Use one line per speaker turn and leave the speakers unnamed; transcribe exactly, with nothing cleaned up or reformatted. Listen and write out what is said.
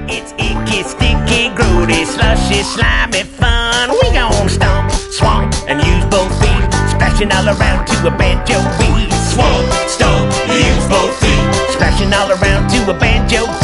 It's icky, sticky, grody, slushy, slimy fun. We gon' stomp, swamp, and use both feet, splashing all around to a banjo beat. Swamp, stomp, use both feet, splashing all around to a banjo beat.